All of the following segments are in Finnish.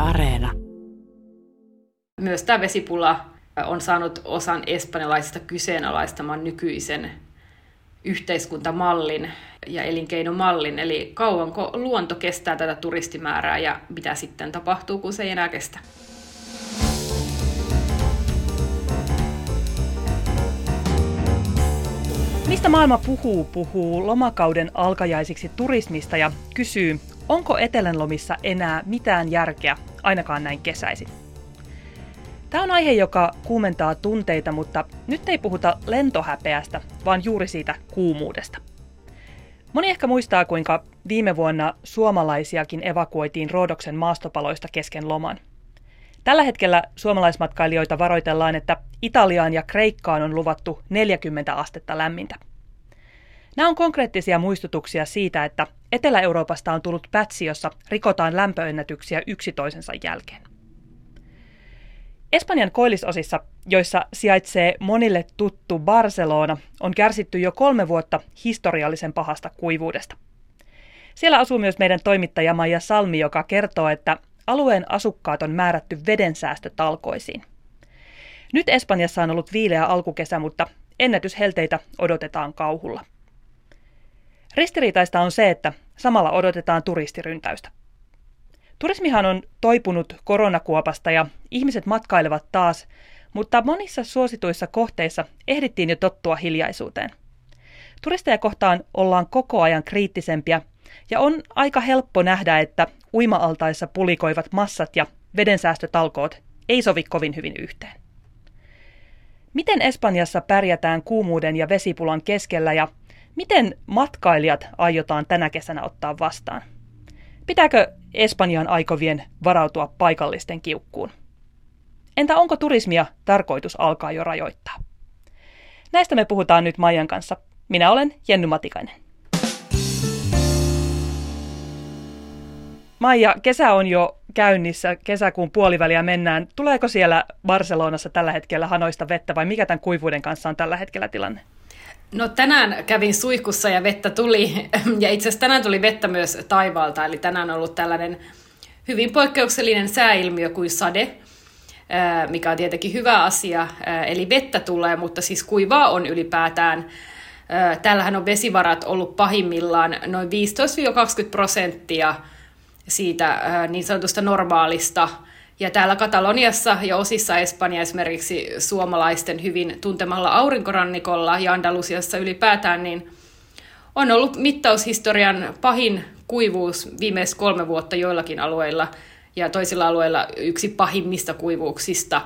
Areena. Myös tämä vesipula on saanut osan espanjalaisista kyseenalaistamaan nykyisen yhteiskuntamallin ja elinkeinomallin. Eli kauanko luonto kestää tätä turistimäärää ja mitä sitten tapahtuu, kun se ei enää kestä. Mistä maailma puhuu lomakauden alkajaisiksi turismista ja kysyy, onko etelänlomissa enää mitään järkeä, ainakaan näin kesäisin. Tämä on aihe, joka kuumentaa tunteita, mutta nyt ei puhuta lentohäpeästä, vaan juuri siitä kuumuudesta. Moni ehkä muistaa, kuinka viime vuonna suomalaisiakin evakuoitiin Rodoksen maastopaloista kesken loman. Tällä hetkellä suomalaismatkailijoita varoitellaan, että Italiaan ja Kreikkaan on luvattu 40 astetta lämmintä. Nämä on konkreettisia muistutuksia siitä, että Etelä-Euroopasta on tullut pätsi, jossa rikotaan lämpöennätyksiä yksi toisensa jälkeen. Espanjan koillisosissa, joissa sijaitsee monille tuttu Barcelona, on kärsitty jo 3 vuotta historiallisen pahasta kuivuudesta. Siellä asuu myös meidän toimittaja Maija Salmi, joka kertoo, että alueen asukkaat on määrätty vedensäästötalkoisiin. Nyt Espanjassa on ollut viileä alkukesä, mutta ennätyshelteitä odotetaan kauhulla. Ristiriitaista on se, että samalla odotetaan turistiryntäystä. Turismihan on toipunut koronakuopasta ja ihmiset matkailevat taas, mutta monissa suosituissa kohteissa ehdittiin jo tottua hiljaisuuteen. Turisteja kohtaan ollaan koko ajan kriittisempiä ja on aika helppo nähdä, että uima-altaissa pulikoivat massat ja vedensäästötalkoot ei sovi kovin hyvin yhteen. Miten Espanjassa pärjätään kuumuuden ja vesipulan keskellä ja miten matkailijat aiotaan tänä kesänä ottaa vastaan? Pitääkö Espanjan aikovien varautua paikallisten kiukkuun? Entä onko turismia tarkoitus alkaa jo rajoittaa? Näistä me puhutaan nyt Maijan kanssa. Minä olen Jenny Matikainen. Maija, kesä on jo käynnissä, kesäkuun puoliväliä mennään. Tuleeko siellä Barcelonassa tällä hetkellä hanoista vettä vai mikä tämän kuivuuden kanssa on tällä hetkellä tilanne? No tänään kävin suihkussa ja vettä tuli, ja itse asiassa tänään tuli vettä myös taivaalta, eli tänään on ollut tällainen hyvin poikkeuksellinen sääilmiö kuin sade, mikä on tietenkin hyvä asia, eli vettä tulee, mutta siis kuivaa on ylipäätään. Täällähän on vesivarat ollut pahimmillaan noin 15-20% siitä niin sanotusta normaalista. Ja täällä Kataloniassa ja osissa Espanjaa esimerkiksi suomalaisten hyvin tuntemalla aurinkorannikolla ja Andalusiassa ylipäätään, niin on ollut mittaushistorian pahin kuivuus viimeiset 3 vuotta joillakin alueilla ja toisilla alueilla yksi pahimmista kuivuuksista.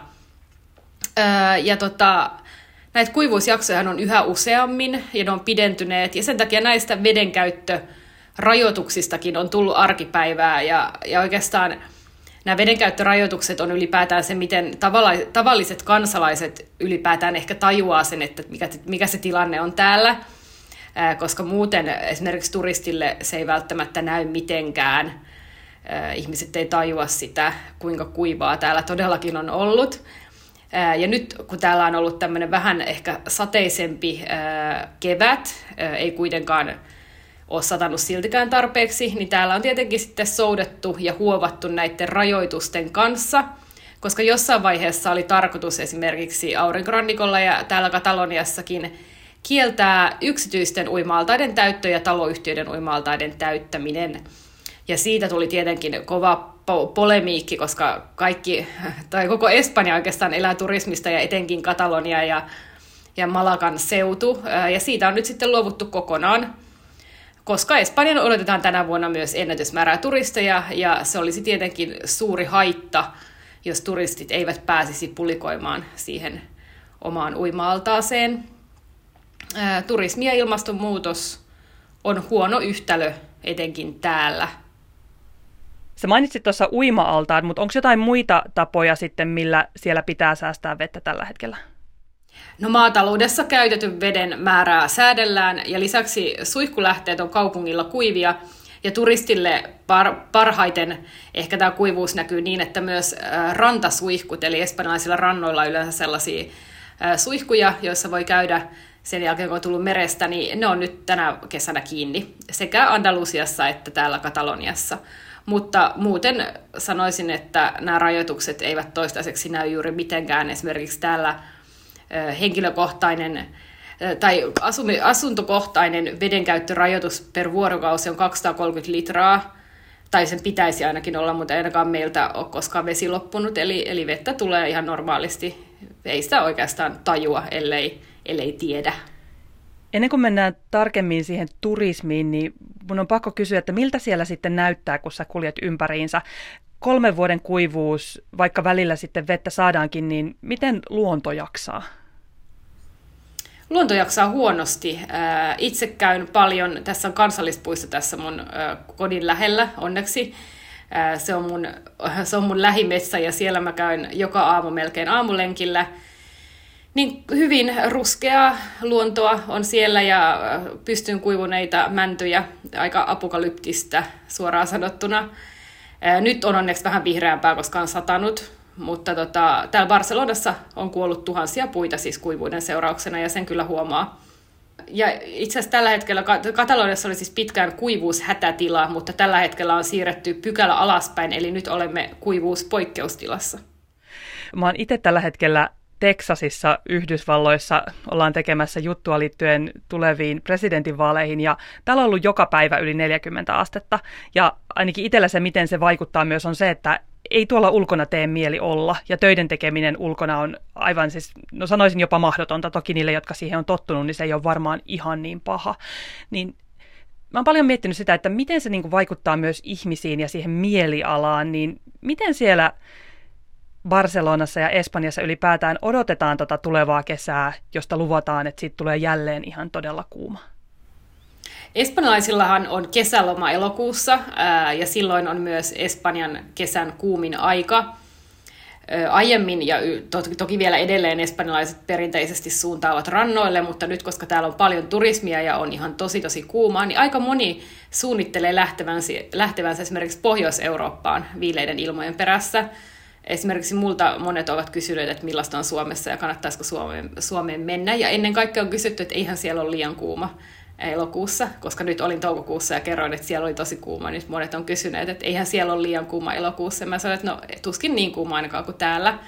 Näitä kuivuusjaksoja on yhä useammin ja ne on pidentyneet ja sen takia näistä vedenkäyttörajoituksistakin on tullut arkipäivää ja oikeastaan nämä vedenkäyttörajoitukset on ylipäätään se, miten tavalliset kansalaiset ylipäätään ehkä tajuaa sen, että mikä se tilanne on täällä, koska muuten esimerkiksi turistille se ei välttämättä näy mitenkään. Ihmiset ei tajua sitä, kuinka kuivaa täällä todellakin on ollut. Ja nyt kun täällä on ollut tämmöinen vähän ehkä sateisempi kevät, ei kuitenkaan ole satanut siltikään tarpeeksi, niin täällä on tietenkin sitten soudettu ja huovattu näiden rajoitusten kanssa, koska jossain vaiheessa oli tarkoitus esimerkiksi aurinkorannikolla ja täällä Kataloniassakin kieltää yksityisten uima-altaiden täyttö ja taloyhtiöiden uima-altaiden täyttäminen. Ja siitä tuli tietenkin kova polemiikki, koska koko Espanja oikeastaan elää turismista ja etenkin Katalonia ja Malagan seutu, ja siitä on nyt sitten luovuttu kokonaan. Koska Espanjan odotetaan tänä vuonna myös ennätysmäärää turisteja, ja se olisi tietenkin suuri haitta, jos turistit eivät pääsisi pulikoimaan siihen omaan uima-altaaseen. Turismi ja ilmastonmuutos on huono yhtälö etenkin täällä. Sä mainitsit tuossa uima-altaan, mutta onko jotain muita tapoja sitten, millä siellä pitää säästää vettä tällä hetkellä? No maataloudessa käytetyn veden määrää säädellään ja lisäksi suihkulähteet on kaupungilla kuivia ja turistille parhaiten ehkä tämä kuivuus näkyy niin, että myös rantasuihkut, eli espanjalaisilla rannoilla on yleensä sellaisia suihkuja, joissa voi käydä sen jälkeen, kun on tullut merestä, niin ne on nyt tänä kesänä kiinni sekä Andalusiassa että täällä Kataloniassa. Mutta muuten sanoisin, että nämä rajoitukset eivät toistaiseksi näy juuri mitenkään. Esimerkiksi täällä henkilökohtainen tai asuntokohtainen vedenkäyttörajoitus per vuorokausi on 230 litraa, tai sen pitäisi ainakin olla, mutta ei ainakaan meiltä ole koskaan vesi loppunut, eli vettä tulee ihan normaalisti. Ei sitä oikeastaan tajua, ellei tiedä. Ennen kuin mennään tarkemmin siihen turismiin, niin mun on pakko kysyä, että miltä siellä sitten näyttää, kun sä kuljet ympäriinsä. 3 vuoden kuivuus, vaikka välillä sitten vettä saadaankin, niin miten luonto jaksaa? Luonto jaksaa huonosti. Itse käyn paljon, tässä on kansallispuisto tässä mun kodin lähellä, onneksi. Se on mun lähimetsä ja siellä mä käyn joka aamu melkein aamulenkillä. Niin hyvin ruskeaa luontoa on siellä ja pystyyn kuivuneita mäntyjä, aika apokalyptista suoraan sanottuna. Nyt on onneksi vähän vihreämpää, koska on satanut, mutta täällä Barcelonassa on kuollut tuhansia puita siis kuivuuden seurauksena ja sen kyllä huomaa. Ja itse asiassa tällä hetkellä Kataloniassa oli siis pitkään kuivuushätätila, mutta tällä hetkellä on siirretty pykälä alaspäin, eli nyt olemme kuivuuspoikkeustilassa. Mä oon itse tällä hetkellä Teksasissa, Yhdysvalloissa, ollaan tekemässä juttua liittyen tuleviin presidentinvaaleihin, ja täällä on ollut joka päivä yli 40 astetta, ja ainakin itsellä se, miten se vaikuttaa myös, on se, että ei tuolla ulkona tee mieli olla, ja töiden tekeminen ulkona on aivan siis, no sanoisin jopa mahdotonta, toki niille, jotka siihen on tottunut, niin se ei ole varmaan ihan niin paha. Niin mä oon paljon miettinyt sitä, että miten se niin vaikuttaa myös ihmisiin ja siihen mielialaan, niin miten siellä Barcelonassa ja Espanjassa ylipäätään odotetaan tulevaa kesää, josta luvataan, että siitä tulee jälleen ihan todella kuuma? Espanjalaisillahan on kesäloma elokuussa ja silloin on myös Espanjan kesän kuumin aika. Aiemmin ja toki vielä edelleen espanjalaiset perinteisesti suuntaavat rannoille, mutta nyt koska täällä on paljon turismia ja on ihan tosi kuumaa, niin aika moni suunnittelee lähtevänsä esimerkiksi Pohjois-Eurooppaan viileiden ilmojen perässä. Esimerkiksi multa monet ovat kysyneet, että millaista on Suomessa ja kannattaisiko Suomeen mennä. Ja ennen kaikkea on kysytty, että eihän siellä ole liian kuuma elokuussa, koska nyt olin toukokuussa ja kerroin, että siellä oli tosi kuuma. Nyt monet on kysyneet, että eihän siellä ole liian kuuma elokuussa. Mä sanoin, että no tuskin niin kuuma ainakaan kuin täällä.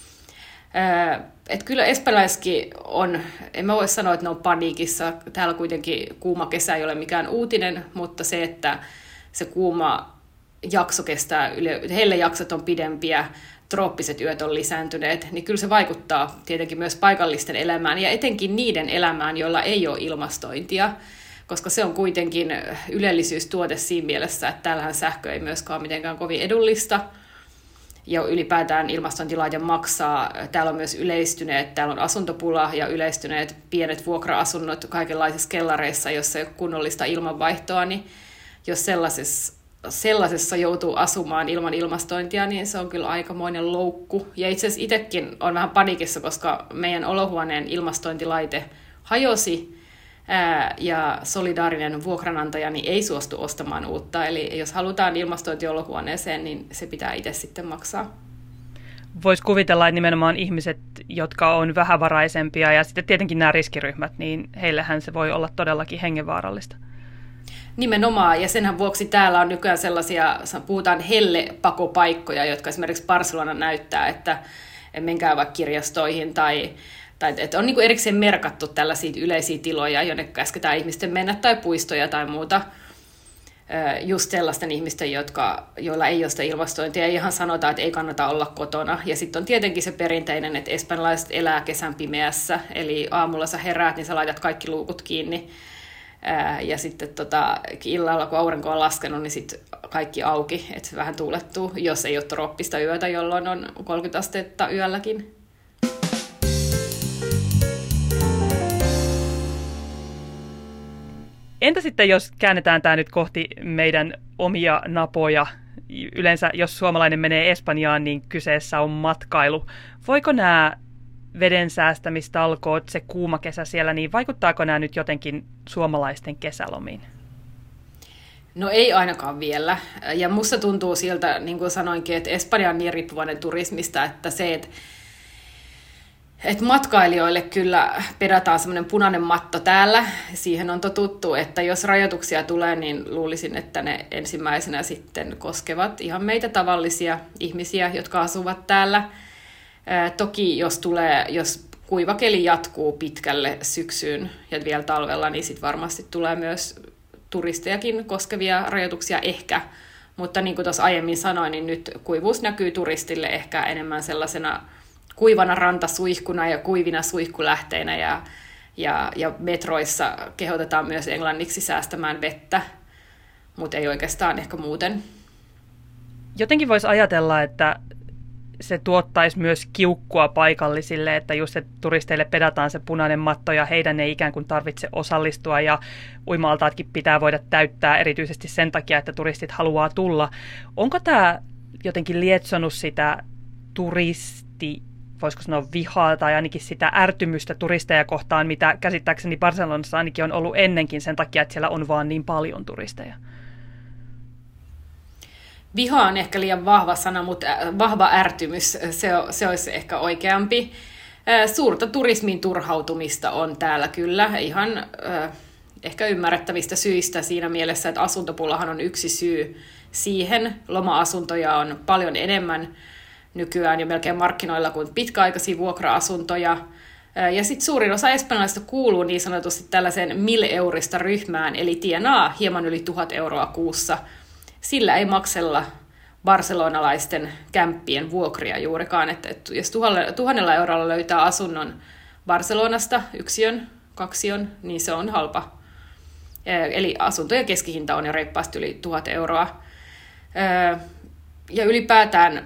Että kyllä espanjalaiskin on, en mä voi sanoa, että ne on paniikissa. Täällä kuitenkin kuuma kesä ei ole mikään uutinen, mutta se, että se kuuma jakso kestää, heille jaksot on pidempiä, trooppiset yöt on lisääntyneet, niin kyllä se vaikuttaa tietenkin myös paikallisten elämään ja etenkin niiden elämään, joilla ei ole ilmastointia, koska se on kuitenkin ylellisyystuote siinä mielessä, että täällähän sähkö ei myöskään ole mitenkään kovin edullista ja ylipäätään ilmastointilaaja maksaa. Täällä on myös täällä on asuntopula ja yleistyneet pienet vuokra-asunnot kaikenlaisissa kellareissa, jossa ei ole kunnollista ilmanvaihtoa, niin jos sellaisessa joutuu asumaan ilman ilmastointia, niin se on kyllä aikamoinen loukku. Ja itse asiassa itsekin on vähän panikissa, koska meidän olohuoneen ilmastointilaite hajosi ja solidaarinen vuokranantajani ei suostu ostamaan uutta. Eli jos halutaan ilmastointi olohuoneeseen, niin se pitää itse sitten maksaa. Voisi kuvitella, että nimenomaan ihmiset, jotka on vähävaraisempia ja sitten tietenkin nämä riskiryhmät, niin heillehän se voi olla todellakin hengenvaarallista. Nimenomaan, ja senhän vuoksi täällä on nykyään sellaisia, puhutaan hellepakopaikkoja, jotka esimerkiksi Barcelona näyttää, että menkää vaikka kirjastoihin tai että on niin kuin erikseen merkattu tällaisia yleisiä tiloja, jonne käsketään ihmisten mennä tai puistoja tai muuta. Just sellaisten ihmisten, joilla ei ole sitä ilmastointia, ja ihan sanotaan, että ei kannata olla kotona. Ja sitten on tietenkin se perinteinen, että espanjalaiset elää kesän pimeässä, eli aamulla sä heräät, niin sä laitat kaikki luukut kiinni. Ja sitten illalla, kun aurinko on laskenut, niin sitten kaikki auki, että vähän tuulettuu, jos ei ole trooppista yötä, jolloin on 30 astetta yölläkin. Entä sitten, jos käännetään tämä nyt kohti meidän omia napoja? Yleensä, jos suomalainen menee Espanjaan, niin kyseessä on matkailu. Voiko nämä veden säästämistalkoot, se kuuma kesä siellä, niin vaikuttaako nämä nyt jotenkin suomalaisten kesälomiin? No ei ainakaan vielä. Ja musta tuntuu siltä, niin kuin sanoinkin, että Espanja on niin riippuvainen turismista, että se, että että matkailijoille kyllä pedataan semmoinen punainen matto täällä. Siihen on totuttu, että jos rajoituksia tulee, niin luulisin, että ne ensimmäisenä sitten koskevat ihan meitä tavallisia ihmisiä, jotka asuvat täällä. Toki jos kuiva keli jatkuu pitkälle syksyyn ja vielä talvella, niin sitten varmasti tulee myös turistejakin koskevia rajoituksia ehkä. Mutta niin kuin tuossa aiemmin sanoin, niin nyt kuivuus näkyy turistille ehkä enemmän sellaisena kuivana rantasuihkuna ja kuivina suihkulähteinä ja metroissa kehotetaan myös englanniksi säästämään vettä, mutta ei oikeastaan ehkä muuten. Jotenkin voisi ajatella, että se tuottaisi myös kiukkua paikallisille, että just että turisteille pedataan se punainen matto ja heidän ei ikään kuin tarvitse osallistua ja uima-altaatkin pitää voida täyttää erityisesti sen takia, että turistit haluaa tulla. Onko tämä jotenkin lietsonut sitä voisiko sanoa vihaa tai ainakin sitä ärtymystä turisteja kohtaan, mitä käsittääkseni Barcelonassa ainakin on ollut ennenkin sen takia, että siellä on vaan niin paljon turisteja? Viha on ehkä liian vahva sana, mutta vahva ärtymys, se olisi ehkä oikeampi. Suurta turismin turhautumista on täällä kyllä ihan ehkä ymmärrettävistä syistä siinä mielessä, että asuntopulahan on yksi syy siihen. Loma-asuntoja on paljon enemmän nykyään jo melkein markkinoilla kuin pitkäaikaisia vuokra-asuntoja. Ja sitten suurin osa espanjalaisista kuuluu niin sanotusti tällaiseen 1.000 € ryhmään, eli tienaa hieman yli 1,000 € kuussa. Sillä ei maksella barcelonalaisten kämppien vuokria juurikaan, että jos 1,000 € löytää asunnon Barcelonasta, yksiön, kaksion, niin se on halpa. Eli asuntojen keskihinta on jo reippaasti yli 1,000 €. Ja ylipäätään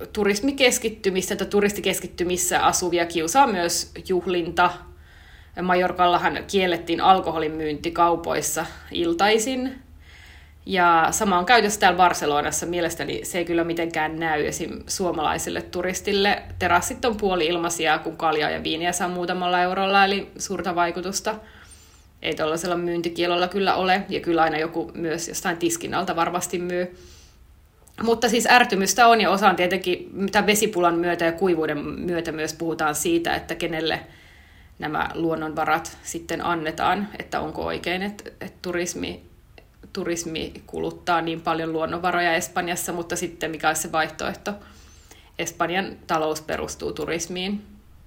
turistikeskittymissä asuvia kiusaa myös juhlinta. Majorkallahan kiellettiin alkoholin myynti kaupoissa iltaisin. Ja sama on käytössä täällä Barcelonassa. Mielestäni se ei kyllä mitenkään näy esim. Suomalaiselle turistille. Terassit on puoli-ilmaisia, kun kaljaa ja viiniä saa muutamalla eurolla, eli suurta vaikutusta ei tuollaisella myyntikielolla kyllä ole. Ja kyllä aina joku myös jostain tiskin alta varmasti myy. Mutta siis ärtymystä on, ja osaan tietenkin tämän vesipulan myötä ja kuivuuden myötä myös puhutaan siitä, että kenelle nämä luonnonvarat sitten annetaan, että onko oikein, että turismi kuluttaa niin paljon luonnonvaroja Espanjassa, mutta sitten mikä olisi se vaihtoehto? Espanjan talous perustuu turismiin.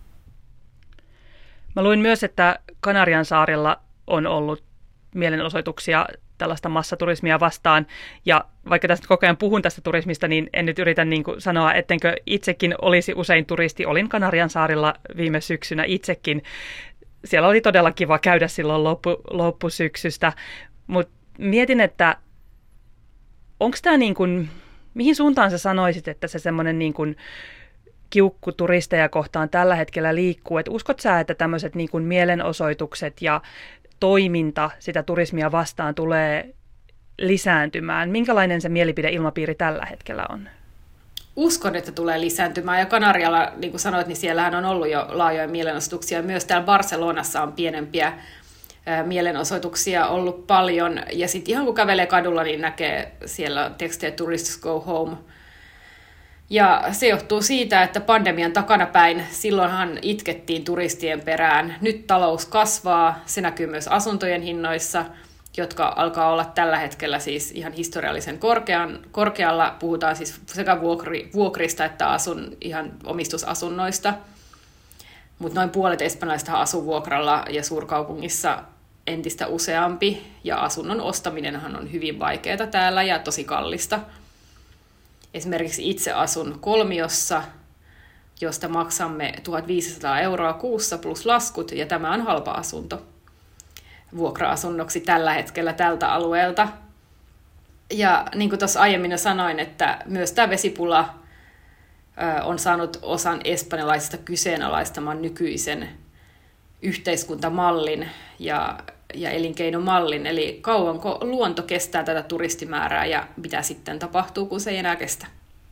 Mä luin myös, että Kanarian saarilla on ollut mielenosoituksia tällaista massaturismia vastaan. Ja vaikka tästä koko ajan puhun tästä turismista, niin en nyt yritä niin kuin sanoa, ettenkö itsekin olisi usein turisti. Olin Kanarian saarilla viime syksynä itsekin. Siellä oli todella kiva käydä silloin loppusyksystä. Mutta mietin, että onko tämä niin kuin, mihin suuntaan sä sanoisit, että se semmoinen niin kuin kiukku turisteja kohtaan tällä hetkellä liikkuu? Et uskot sä, että tämmöiset niin kuin mielenosoitukset ja toiminta sitä turismia vastaan tulee lisääntymään? Minkälainen se mielipideilmapiiri tällä hetkellä on? Uskon, että tulee lisääntymään. Ja Kanarialla, niin kuin sanoit, niin siellähän on ollut jo laajoja mielenosoituksia. Myös täällä Barcelonassa on pienempiä mielenosoituksia ollut paljon. Ja sitten ihan kun kävelee kadulla, niin näkee siellä tekstejä Tourists Go Home. Ja se johtuu siitä, että pandemian takanapäin silloinhan itkettiin turistien perään. Nyt talous kasvaa, se näkyy myös asuntojen hinnoissa, jotka alkaa olla tällä hetkellä siis ihan historiallisen korkealla. Puhutaan siis sekä vuokrista että ihan omistusasunnoista. Mutta noin puolet espanjalaisista asuu vuokralla ja suurkaupungissa entistä useampi. Ja asunnon ostaminenhan on hyvin vaikeaa täällä ja tosi kallista. Esimerkiksi itse asun kolmiossa, josta maksamme 1,500 € kuussa plus laskut, ja tämä on halpa asunto vuokra-asunnoksi tällä hetkellä tältä alueelta. Ja niin kuin tuossa aiemmin jo sanoin, että myös tämä vesipula on saanut osan espanjalaisista kyseenalaistamaan nykyisen yhteiskuntamallin ja elinkeinomallin, eli kauanko luonto kestää tätä turistimäärää ja mitä sitten tapahtuu, kun se ei enää kestä.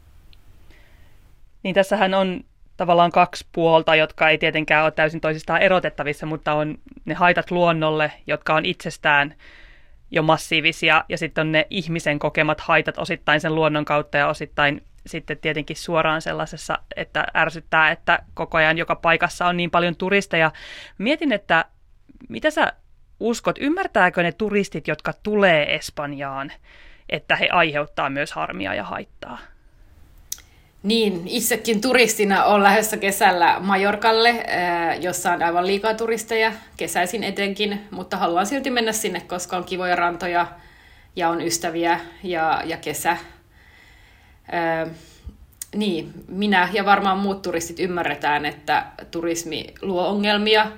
Niin tässähän on tavallaan kaksi puolta, jotka ei tietenkään ole täysin toisistaan erotettavissa, mutta on ne haitat luonnolle, jotka on itsestään jo massiivisia, ja sitten on ne ihmisen kokemat haitat osittain sen luonnon kautta ja osittain sitten tietenkin suoraan sellaisessa, että ärsyttää, että koko ajan joka paikassa on niin paljon turisteja. Mietin, että mitä sä uskot, ymmärtääkö ne turistit, jotka tulee Espanjaan, että he aiheuttaa myös harmia ja haittaa? Niin, itsekin turistina olen lähdössä kesällä Majorkalle, jossa on aivan liikaa turisteja, kesäisin etenkin, mutta haluan silti mennä sinne, koska on kivoja rantoja ja on ystäviä ja kesä. Niin, minä ja varmaan muut turistit ymmärretään, että turismi luo ongelmia.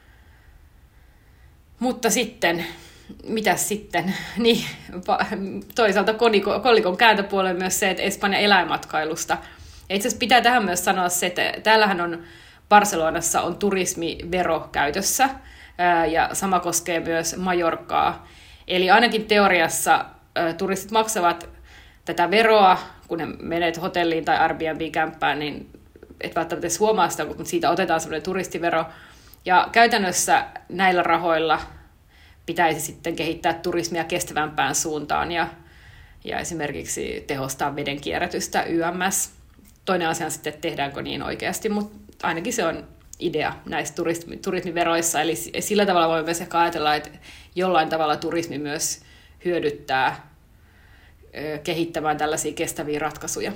Mutta sitten, mitäs sitten? Niin, toisaalta kolikon kääntöpuolella myös se, että Espanjan eläinmatkailusta. Ja itse asiassa pitää tähän myös sanoa se, että täällähän on Barcelonassa on turismivero käytössä, ja sama koskee myös Majorkaa. Eli ainakin teoriassa turistit maksavat tätä veroa, kun ne menet hotelliin tai Airbnb-kämppään, niin et välttämättä edes huomaa sitä, kun siitä otetaan sellainen turistivero. Ja käytännössä näillä rahoilla pitäisi sitten kehittää turismia kestävämpään suuntaan ja esimerkiksi tehostaa veden kierrätystä YMS. Toinen asia on sitten, että tehdäänkö niin oikeasti, mutta ainakin se on idea näissä turismiveroissa. Eli sillä tavalla voimme myös ehkä ajatella, että jollain tavalla turismi myös hyödyttää kehittämään tällaisia kestäviä ratkaisuja.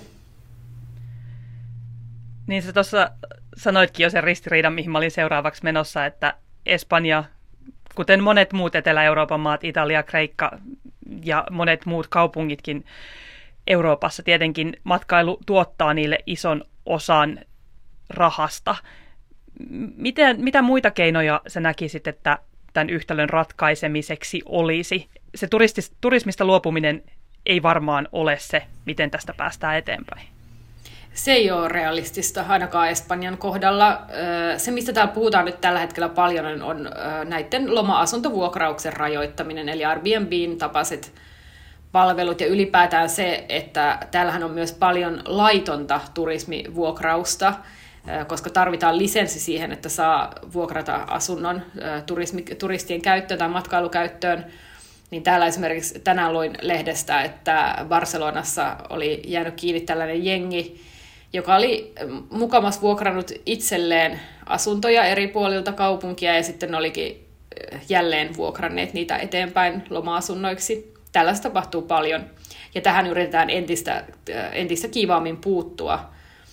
Niin sä tuossa sanoitkin jo sen ristiriidan, mihin mä olin seuraavaksi menossa, että Espanja, kuten monet muut Etelä-Euroopan maat, Italia, Kreikka ja monet muut kaupungitkin Euroopassa, tietenkin matkailu tuottaa niille ison osan rahasta. Mitä muita keinoja sä näkisit, että tämän yhtälön ratkaisemiseksi olisi? Se turismista luopuminen ei varmaan ole se, miten tästä päästään eteenpäin. Se ei ole realistista, ainakaan Espanjan kohdalla. Se, mistä täällä puhutaan nyt tällä hetkellä paljon, on näiden loma-asuntovuokrauksen rajoittaminen, eli Airbnbin tapaiset palvelut, ja ylipäätään se, että täällähän on myös paljon laitonta turismivuokrausta, koska tarvitaan lisenssi siihen, että saa vuokrata asunnon turistien käyttöön tai matkailukäyttöön. Niin täällä esimerkiksi tänään luin lehdestä, että Barcelonassa oli jäänyt kiinni tällainen jengi, joka oli mukamas vuokrannut itselleen asuntoja eri puolilta kaupunkia ja sitten olikin jälleen vuokranneet niitä eteenpäin loma-asunnoiksi. Tällaista tapahtuu paljon ja tähän yritetään entistä kiivaammin puuttua.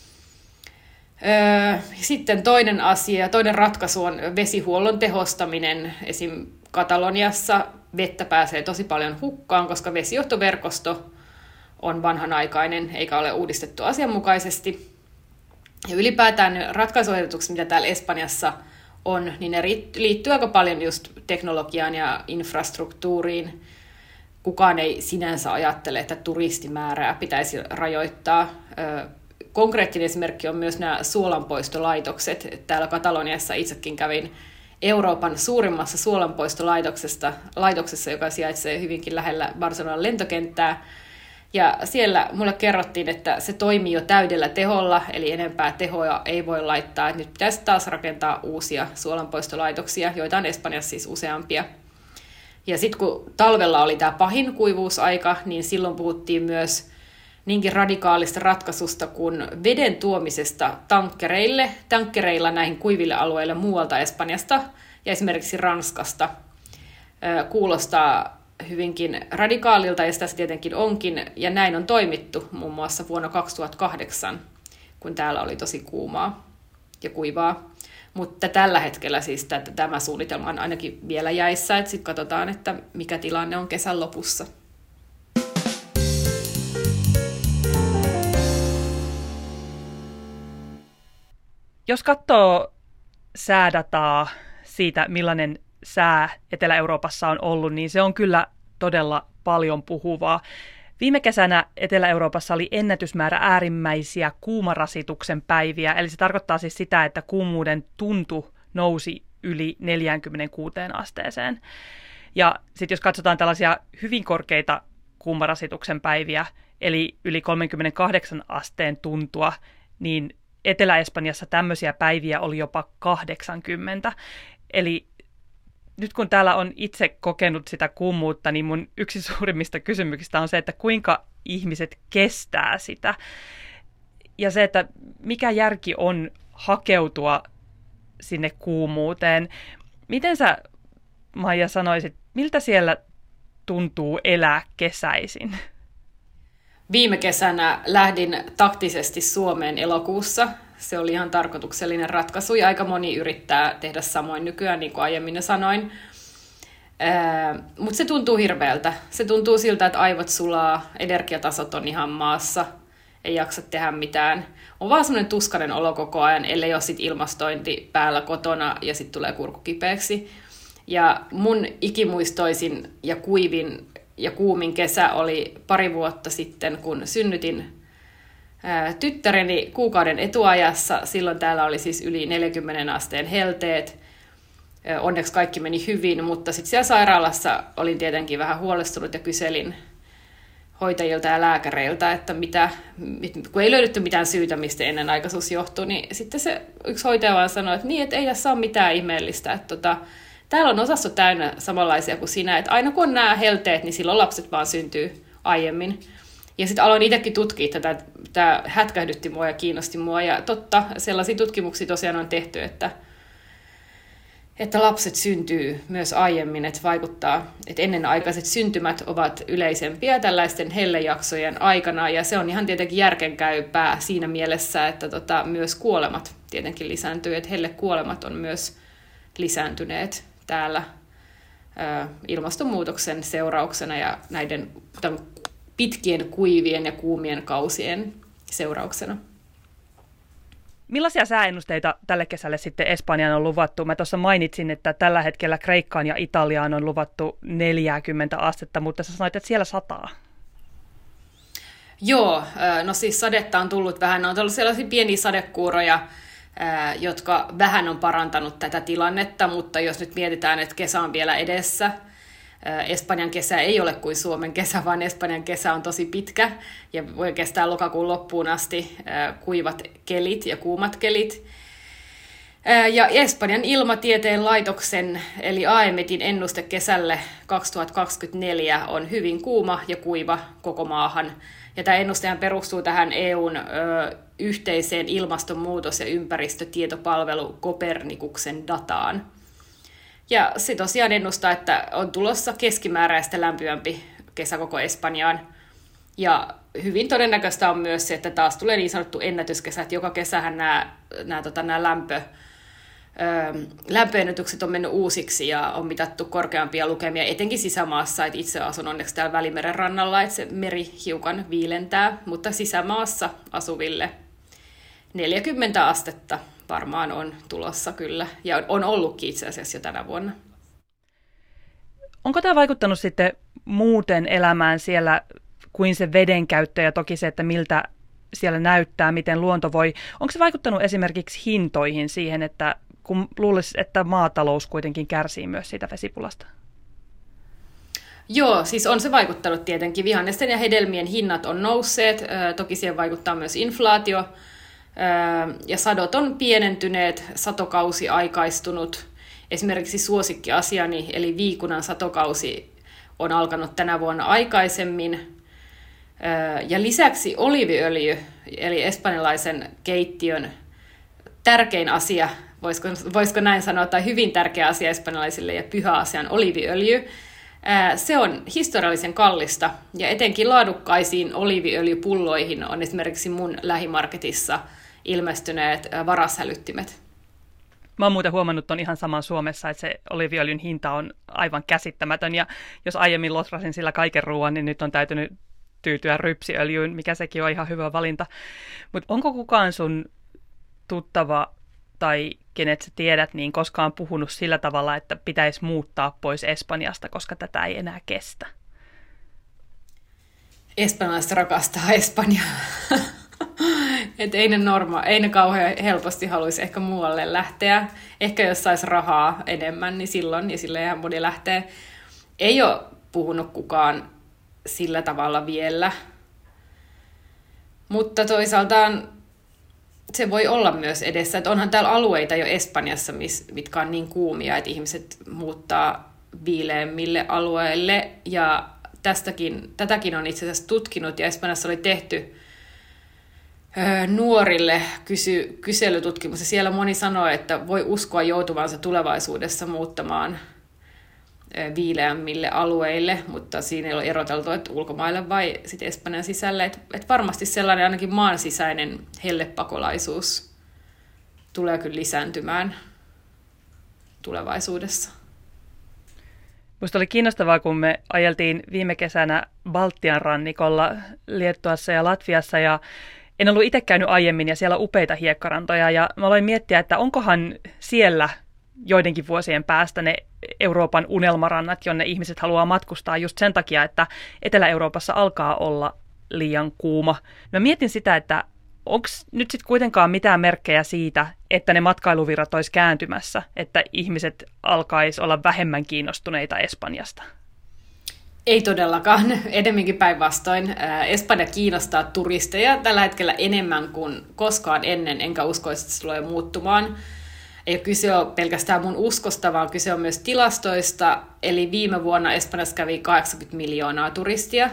Sitten toinen asia, toinen ratkaisu on vesihuollon tehostaminen. Esim. Kataloniassa vettä pääsee tosi paljon hukkaan, koska vesijohtoverkosto on vanhanaikainen eikä ole uudistettu asianmukaisesti. Ja ylipäätään ratkaisuehdotukset, mitä täällä Espanjassa on, niin ne liittyy aika paljon just teknologiaan ja infrastruktuuriin. Kukaan ei sinänsä ajattele, että turistimäärää pitäisi rajoittaa. Konkreettinen esimerkki on myös nämä suolanpoistolaitokset. Täällä Kataloniassa itsekin kävin Euroopan suurimmassa suolanpoistolaitoksessa, joka sijaitsee hyvinkin lähellä Barcelonan lentokenttää. Ja siellä mulle kerrottiin, että se toimii jo täydellä teholla, eli enempää tehoa ei voi laittaa. Että nyt pitäisi taas rakentaa uusia suolanpoistolaitoksia, joita on Espanjassa siis useampia. Ja sitten kun talvella oli tämä pahin kuivuusaika, niin silloin puhuttiin myös niinkin radikaalista ratkaisusta kuin veden tuomisesta tankkereilla näihin kuiville alueille muualta Espanjasta ja esimerkiksi Ranskasta. Kuulostaa hyvinkin radikaalilta, ja sitä se tietenkin onkin, ja näin on toimittu muun muassa vuonna 2008, kun täällä oli tosi kuumaa ja kuivaa. Mutta tällä hetkellä siis tämä suunnitelma on ainakin vielä jäissä, että sitten katsotaan, että mikä tilanne on kesän lopussa. Jos katsoo säädataa siitä, millainen sää Etelä-Euroopassa on ollut, niin se on kyllä todella paljon puhuvaa. Viime kesänä Etelä-Euroopassa oli ennätysmäärä äärimmäisiä kuumarasituksen päiviä, eli se tarkoittaa siis sitä, että kuumuuden tuntu nousi yli 46 asteeseen. Ja sitten jos katsotaan tällaisia hyvin korkeita kuumarasituksen päiviä, eli yli 38 asteen tuntua, niin Etelä-Espanjassa tämmöisiä päiviä oli jopa 80. Eli nyt kun täällä on itse kokenut sitä kuumuutta, niin mun yksi suurimmista kysymyksistä on se, että kuinka ihmiset kestää sitä. ja se, että mikä järki on hakeutua sinne kuumuuteen. Miten sä, Maija, sanoisit, miltä siellä tuntuu elää kesäisin? Viime kesänä lähdin taktisesti Suomeen elokuussa. Se oli ihan tarkoituksellinen ratkaisu ja aika moni yrittää tehdä samoin nykyään, niin kuin aiemmin jo sanoin. Mutta se tuntuu hirveältä. Se tuntuu siltä, että aivot sulaa, energiatasot on ihan maassa, ei jaksa tehdä mitään. On vaan semmoinen tuskainen olo koko ajan, ellei ole sit ilmastointi päällä kotona ja sitten tulee kurkku kipeäksi. Ja mun ikimuistoisin ja kuivin ja kuumin kesä oli 2 vuotta sitten, kun synnytin tyttäreni kuukauden etuajassa. Silloin täällä oli siis yli 40 asteen helteet. Onneksi kaikki meni hyvin, mutta sitten siellä sairaalassa olin tietenkin vähän huolestunut ja kyselin hoitajilta ja lääkäreiltä, että kun ei löydetty mitään syytä, mistä ennenaikaisuus johtui, niin sitten se yksi hoitaja vaan sanoi, että niin, että ei tässä ole mitään ihmeellistä, että täällä on osasto täynnä samanlaisia kuin sinä, että aina kun on nämä helteet, niin silloin lapset vaan syntyy aiemmin. Ja sitten aloin itsekin tutkia tätä, tämä hätkähdytti mua ja kiinnosti mua, ja totta, sellaisia tutkimuksia tosiaan on tehty, että lapset syntyy myös aiemmin, että vaikuttaa, että ennenaikaiset syntymät ovat yleisempiä tällaisten hellejaksojen aikana, ja se on ihan tietenkin järkenkäypää siinä mielessä, että myös kuolemat tietenkin lisääntyy, että hellekuolemat on myös lisääntyneet täällä ilmastonmuutoksen seurauksena ja näiden pitkien kuivien ja kuumien kausien seurauksena. Millaisia sääennusteita tälle kesälle sitten Espanjaan on luvattu? Mä tuossa mainitsin, että tällä hetkellä Kreikkaan ja Italiaan on luvattu 40 astetta, mutta sä sanoit, että siellä 100. Joo, no siis sadetta on tullut vähän. On tullut sellaisia pieniä sadekuuroja, jotka vähän on parantanut tätä tilannetta, mutta jos nyt mietitään, että kesä on vielä edessä, Espanjan kesä ei ole kuin Suomen kesä, vaan Espanjan kesä on tosi pitkä ja voi kestää lokakuun loppuun asti kuivat kelit ja kuumat kelit. Ja Espanjan ilmatieteen laitoksen eli AEMETin ennuste kesälle 2024 on hyvin kuuma ja kuiva koko maahan. Ja tämä ennustehan perustuu tähän EUn yhteiseen ilmastonmuutos- ja ympäristötietopalvelu Kopernikuksen dataan. Ja se tosiaan ennustaa, että on tulossa keskimääräistä lämpimämpi kesä koko Espanjaan. Ja hyvin todennäköistä on myös se, että taas tulee niin sanottu ennätyskesä, että joka kesähän nämä lämpöennätykset on mennyt uusiksi ja on mitattu korkeampia lukemia, etenkin sisämaassa. Että itse asun onneksi täällä Välimeren rannalla, että se meri hiukan viilentää, mutta sisämaassa asuville 40 astetta varmaan on tulossa kyllä, ja on ollutkin itse asiassa jo tänä vuonna. Onko tämä vaikuttanut sitten muuten elämään siellä kuin se veden käyttö ja toki se, että miltä siellä näyttää, miten luonto voi? Onko se vaikuttanut esimerkiksi hintoihin siihen, että kun luulisi, että maatalous kuitenkin kärsii myös siitä vesipulasta? Joo, siis on se vaikuttanut tietenkin. Vihannesten ja hedelmien hinnat on nousseet, toki siihen vaikuttaa myös inflaatio, ja sadot on pienentyneet, satokausi aikaistunut. Esimerkiksi suosikkiasiani, eli viikunan satokausi, on alkanut tänä vuonna aikaisemmin. Ja lisäksi oliiviöljy, eli espanjalaisen keittiön tärkein asia, voisiko näin sanoa, tai hyvin tärkeä asia espanjalaisille ja pyhä asia on oliiviöljy. Se on historiallisen kallista, ja etenkin laadukkaisiin oliiviöljypulloihin on esimerkiksi mun lähimarketissa ilmestyneet varashälyttimet. Mä oon muuten huomannut ton ihan saman Suomessa, että se oliiviöljyn hinta on aivan käsittämätön, ja jos aiemmin lotrasin sillä kaiken ruoan, niin nyt on täytynyt tyytyä rypsiöljyyn, mikä sekin on ihan hyvä valinta. Mutta onko kukaan sun tuttava tai kenet sä tiedät, niin koskaan puhunut sillä tavalla, että pitäisi muuttaa pois Espanjasta, koska tätä ei enää kestä? Espanjalaiset rakastaa Espanjaa. Et ei ne kauhean helposti haluaisi ehkä muualle lähteä. Ehkä jos saisi rahaa enemmän, niin silloin, ja silleen ihan moni lähtee. Ei ole puhunut kukaan sillä tavalla vielä. Mutta toisaalta se voi olla myös edessä, että onhan täällä alueita jo Espanjassa, mitkä on niin kuumia, että ihmiset muuttaa viileämmille alueille. Ja tätäkin on itse asiassa tutkinut, ja Espanjassa oli tehty nuorille kyselytutkimus, ja siellä moni sanoo, että voi uskoa joutuvansa tulevaisuudessa muuttamaan viileämmille alueille, mutta siinä ei ole eroteltu, että ulkomaille vai sitten Espanjan sisälle. Että varmasti sellainen ainakin maan sisäinen hellepakolaisuus tulee kyllä lisääntymään tulevaisuudessa. Minusta oli kiinnostavaa, kun me ajeltiin viime kesänä Baltian rannikolla Liettuassa ja Latviassa, ja en ollut itse käynyt aiemmin, ja siellä on upeita hiekkarantoja, ja mä aloin miettiä, että onkohan siellä joidenkin vuosien päästä ne Euroopan unelmarannat, jonne ihmiset haluaa matkustaa just sen takia, että Etelä-Euroopassa alkaa olla liian kuuma. Mä mietin sitä, että onko nyt sitten kuitenkaan mitään merkkejä siitä, että ne matkailuvirrat olisi kääntymässä, että ihmiset alkaisi olla vähemmän kiinnostuneita Espanjasta? Ei todellakaan, enemmänkin päinvastoin. Espanja kiinnostaa turisteja tällä hetkellä enemmän kuin koskaan ennen, enkä usko, että se tulee muuttumaan. Ei kyse ole pelkästään mun uskosta, vaan kyse on myös tilastoista. Eli viime vuonna Espanjassa kävi 80 miljoonaa turistia.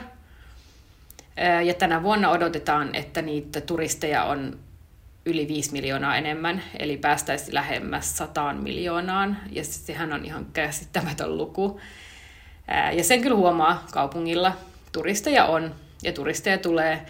Ja tänä vuonna odotetaan, että niitä turisteja on yli 5 miljoonaa enemmän. Eli päästäisiin lähemmäs 100 miljoonaan. Ja sehän on ihan käsittämätön luku. Ja sen kyllä huomaa kaupungilla. Turisteja on ja turisteja tulee.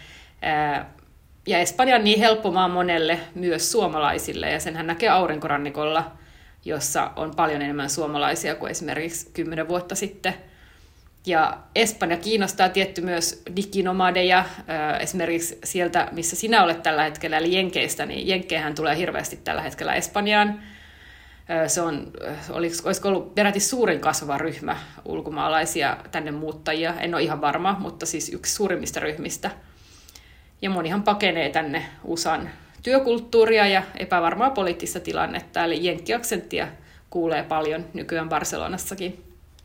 Ja Espanja on niin helppo maa monelle, myös suomalaisille, ja senhän näkee aurinkorannikolla, jossa on paljon enemmän suomalaisia kuin esimerkiksi 10 vuotta sitten. Ja Espanja kiinnostaa tietty myös diginomadeja, esimerkiksi sieltä, missä sinä olet tällä hetkellä, eli Jenkeistä, niin Jenkkeihän tulee hirveästi tällä hetkellä Espanjaan. Se on, olisiko ollut peräti suurin kasvava ryhmä ulkomaalaisia tänne muuttajia, en ole ihan varma, mutta siis yksi suurimmista ryhmistä. Ja monihan pakenee tänne USAn työkulttuuria ja epävarmaa poliittista tilannetta, eli jenkkiaksenttia kuulee paljon nykyään Barcelonassakin.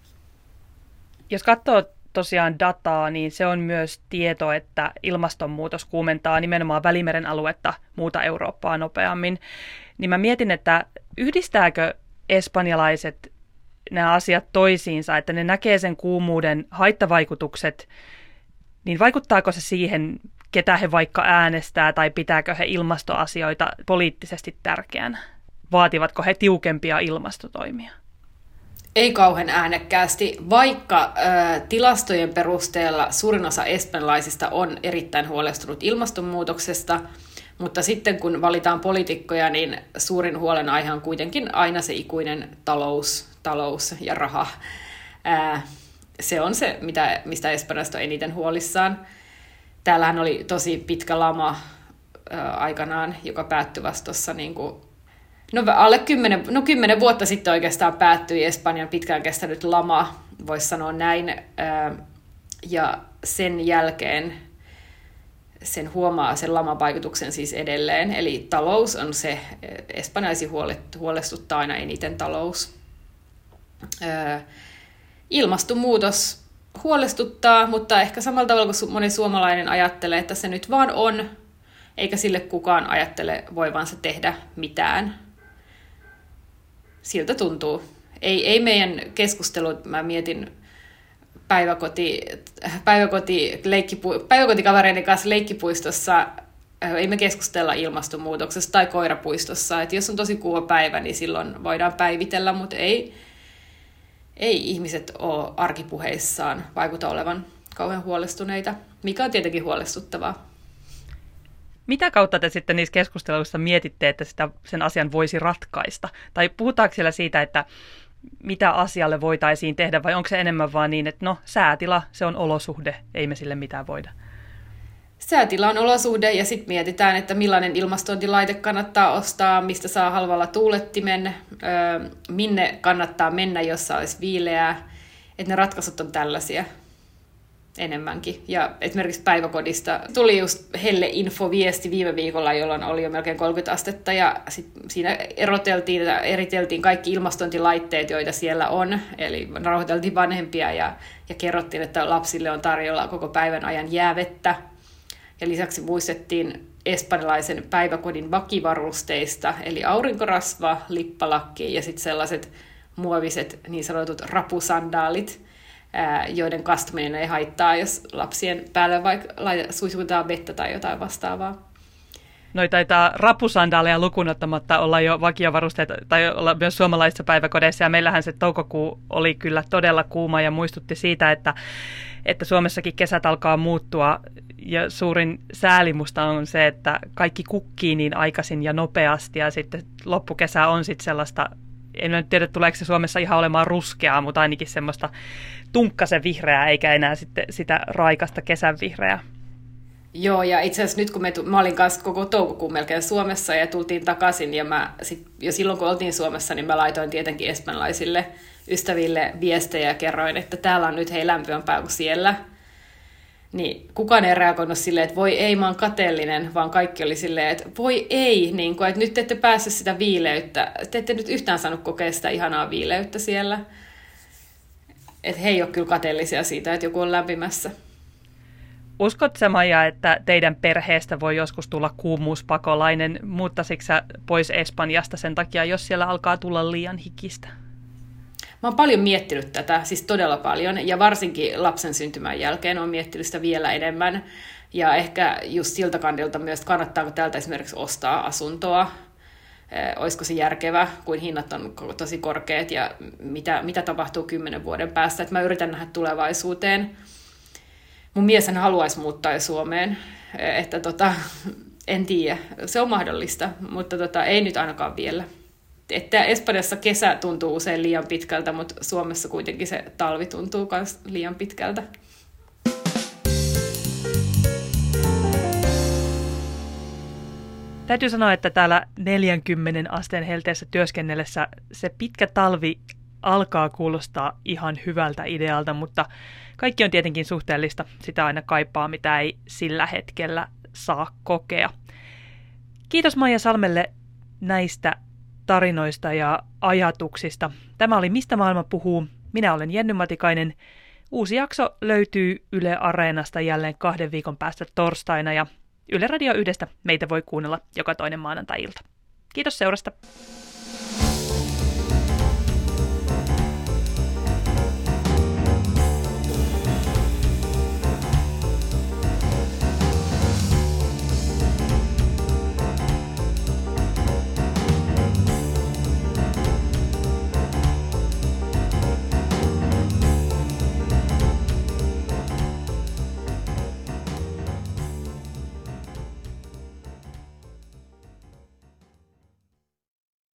Jos katsoo tosiaan dataa, niin se on myös tieto, että ilmastonmuutos kuumentaa nimenomaan Välimeren aluetta muuta Eurooppaa nopeammin. Niin mä mietin, että yhdistääkö espanjalaiset nämä asiat toisiinsa, että ne näkee sen kuumuuden haittavaikutukset, niin vaikuttaako se siihen, ketä he vaikka äänestää tai pitääkö he ilmastoasioita poliittisesti tärkeänä? Vaativatko he tiukempia ilmastotoimia? Ei kauhean äänekkäästi, vaikka tilastojen perusteella suurin osa espanjalaisista on erittäin huolestunut ilmastonmuutoksesta, mutta sitten kun valitaan poliitikkoja, niin suurin huolenaihe on kuitenkin aina se ikuinen talous ja raha. Se on se, mistä Espanjasta on eniten huolissaan. Täällähän oli tosi pitkä lama aikanaan, joka päättyi vasta tuossa alle 10 vuotta sitten oikeastaan päättyi Espanjan pitkään kestänyt lama, voisi sanoa näin. Ja sen jälkeen sen huomaa sen laman vaikutuksen siis edelleen. Eli talous on se, espanjalaisia huolestuttaa aina eniten talous. Ilmastonmuutos huolestuttaa, mutta ehkä samalla tavalla kuin moni suomalainen ajattelee, että se nyt vaan on, eikä sille kukaan ajattele voivansa tehdä mitään. Siltä tuntuu. Ei meidän keskustelut, mä mietin päiväkotikavereiden kanssa leikkipuistossa, ei me keskustella ilmastonmuutoksesta tai koirapuistossa. Et jos on tosi kuuma päivä, niin silloin voidaan päivitellä, mutta ei ihmiset ole arkipuheissaan vaikuta olevan kauhean huolestuneita, mikä on tietenkin huolestuttavaa. Mitä kautta te sitten niissä keskusteluissa mietitte, että sen asian voisi ratkaista? Tai puhutaanko siellä siitä, että mitä asialle voitaisiin tehdä, vai onko se enemmän vaan niin, että no, säätila, se on olosuhde, ei me sille mitään voida? Säätila on olosuhde, ja sitten mietitään, että millainen ilmastointilaite kannattaa ostaa, mistä saa halvalla tuulettimen, minne kannattaa mennä, jossa olisi viileää. Että ne ratkaisut on tällaisia enemmänkin. Ja esimerkiksi päiväkodista tuli just helleinfoviesti viime viikolla, jolloin oli jo melkein 30 astetta, ja siinä eriteltiin kaikki ilmastointilaitteet, joita siellä on. Eli rauhoiteltiin vanhempia ja kerrottiin, että lapsille on tarjolla koko päivän ajan jäävettä. Ja lisäksi muistettiin espanjalaisen päiväkodin vakivarusteista, eli aurinkorasva, lippalakki ja sitten sellaiset muoviset niin sanotut rapusandaalit, joiden kastuminen ei haittaa, jos lapsien päälle vaikka suisutetaan vettä tai jotain vastaavaa. Noi taitaa rapusandaaleja lukuun ottamatta olla jo vakiovarusteet tai olla myös suomalaisissa päiväkodeissa. Ja meillähän se toukokuu oli kyllä todella kuuma ja muistutti siitä, että Suomessakin kesät alkaa muuttua. Ja suurin sääli musta on se, että kaikki kukkii niin aikaisin ja nopeasti ja sitten loppukesä on sitten sellaista, en nyt tiedä tuleeko se Suomessa ihan olemaan ruskeaa, mutta ainakin semmoista tunkkasen vihreää eikä enää sitten sitä raikasta kesän vihreää. Joo, ja itse asiassa nyt kun mä olin kanssa koko toukokuun melkein Suomessa ja tultiin takaisin, ja jo silloin kun oltiin Suomessa, niin mä laitoin tietenkin espanjalaisille ystäville viestejä ja kerroin, että täällä on nyt lämpimämpää kuin siellä. Niin kukaan ei reagoinut silleen, että voi ei, mä oon kateellinen, vaan kaikki oli silleen, että voi ei, niin kuin, että nyt te ette päässyt sitä viileyttä, te ette nyt yhtään saanut kokea sitä ihanaa viileyttä siellä. Että he ei ole kyllä kateellisia siitä, että joku on lämpimässä. Uskotko sä, Maija, että teidän perheestä voi joskus tulla kuumuuspakolainen? Muuttaisitko sä pois Espanjasta sen takia, jos siellä alkaa tulla liian hikistä? Mä oon paljon miettinyt tätä, siis todella paljon, ja varsinkin lapsen syntymän jälkeen oon miettinyt sitä vielä enemmän. Ja ehkä just siltä kandilta myös, että kannattaako täältä esimerkiksi ostaa asuntoa, olisiko se järkevä, kun hinnat on tosi korkeat, ja mitä tapahtuu 10 vuoden päästä. Että mä yritän nähdä tulevaisuuteen. Mun mieshän haluaisi muuttaa Suomeen, että en tiedä, se on mahdollista, mutta ei nyt ainakaan vielä. Että Espanjassa kesä tuntuu usein liian pitkältä, mutta Suomessa kuitenkin se talvi tuntuu myös liian pitkältä. Täytyy sanoa, että täällä 40 asteen helteessä työskennellessä se pitkä talvi alkaa kuulostaa ihan hyvältä idealta, mutta kaikki on tietenkin suhteellista. Sitä aina kaipaa, mitä ei sillä hetkellä saa kokea. Kiitos Maija Salmelle näistä tarinoista ja ajatuksista. Tämä oli Mistä maailma puhuu. Minä olen Jenny Matikainen. Uusi jakso löytyy Yle Areenasta jälleen 2 viikon päästä torstaina ja Yle Radio 1 meitä voi kuunnella joka toinen maanantai-ilta. Kiitos seurasta.